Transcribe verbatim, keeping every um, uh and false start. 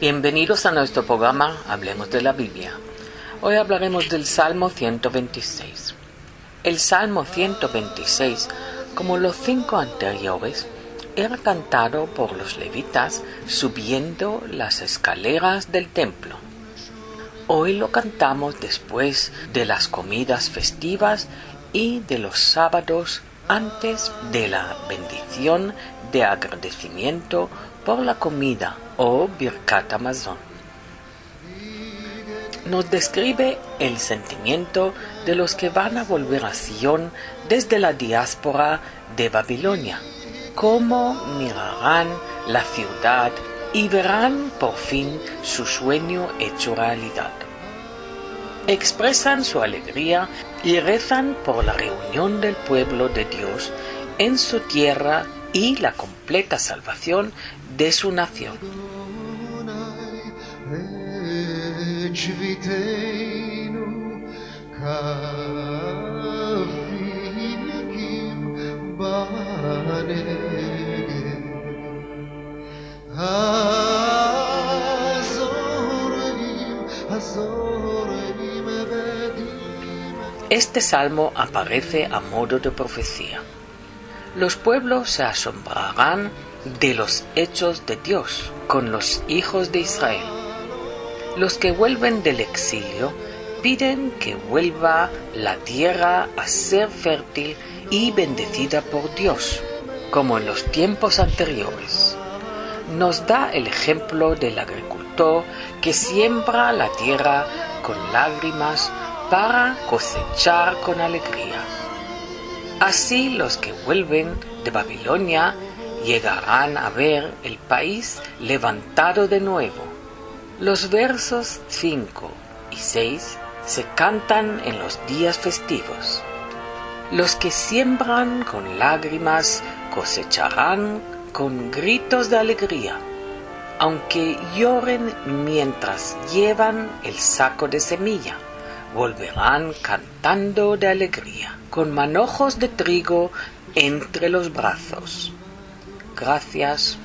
Bienvenidos a nuestro programa Hablemos de la Biblia. Hoy hablaremos del Salmo ciento veintiséis. El Salmo ciento veintiséis, como los cinco anteriores, era cantado por los levitas subiendo las escaleras del templo. Hoy lo cantamos después de las comidas festivas y de los sábados antes de la bendición de agradecimiento por la comida o Birkat Hamazon. Nos describe el sentimiento de los que van a volver a Sion desde la diáspora de Babilonia, cómo mirarán la ciudad y verán por fin su sueño hecho realidad. Expresan su alegría y rezan por la reunión del pueblo de Dios en su tierra y la completa salvación de su nación. Este salmo aparece a modo de profecía. Los pueblos se asombrarán de los hechos de Dios con los hijos de Israel. Los que vuelven del exilio piden que vuelva la tierra a ser fértil y bendecida por Dios, como en los tiempos anteriores. Nos da el ejemplo del agricultor que siembra la tierra con lágrimas para cosechar con alegría. Así los que vuelven de Babilonia llegarán a ver el país levantado de nuevo. Los versos cinco y seis se cantan en los días festivos. Los que siembran con lágrimas cosecharán con gritos de alegría, aunque lloren mientras llevan el saco de semilla. Volverán cantando de alegría, con manojos de trigo entre los brazos. Gracias.